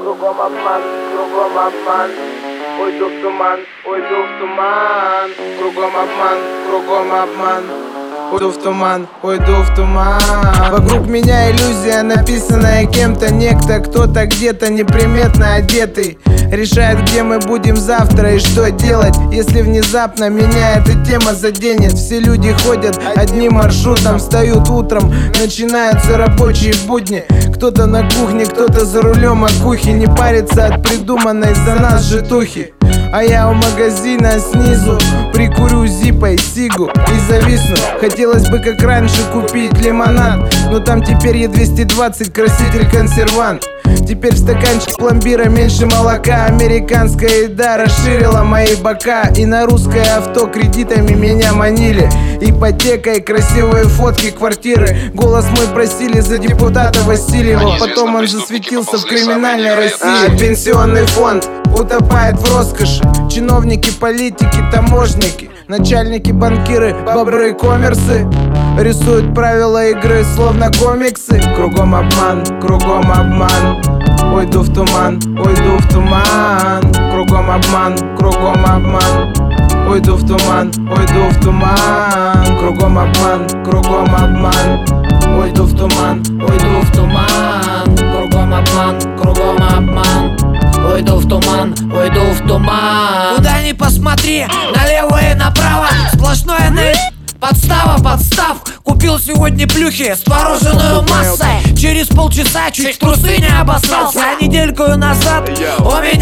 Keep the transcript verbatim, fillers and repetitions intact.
кругом обман, кругом обман. Уйду в туман, уйду в туман. Кругом обман, кругом обман. Уйду в туман, уйду в туман. Вокруг меня иллюзия, написанная кем-то. Некто, кто-то где-то неприметно одетый решает, где мы будем завтра и что делать, если внезапно меня эта тема заденет. Все люди ходят одним маршрутом, встают утром, начинаются рабочие будни. Кто-то на кухне, кто-то за рулем макухи, не парится от придуманной за нас житухи. А я у магазина снизу прикурю зипой сигу и зависну. Хотелось бы как раньше купить лимонад, но там теперь Е двести двадцать, краситель консервант. Теперь в стаканчик пломбира меньше молока. Американская еда расширила мои бока. И на русское авто кредитами меня манили. Ипотекой, красивые фотки квартиры. Голос мой просили за депутата Васильева. Потом он засветился в криминальной России. А пенсионный фонд утопает в роскоши. Чиновники, политики, таможники, начальники, банкиры, бобры, коммерсы рисуют правила игры, словно комиксы. Кругом обман, кругом обман. Уйду в туман, уйду в туман. Кругом обман, кругом обман. Уйду в туман, уйду в туман. Кругом обман, кругом обман. Уйду в туман, уйду в туман. Кругом обман, кругом обман. Уйду в туман, уйду в туман. Куда ни посмотри, налево и направо сплошное на... Подстава, подстав. Купил сегодня плюхи с твороженую массой. Через полчаса чуть в трусы не обоссался. А недельку назад у меня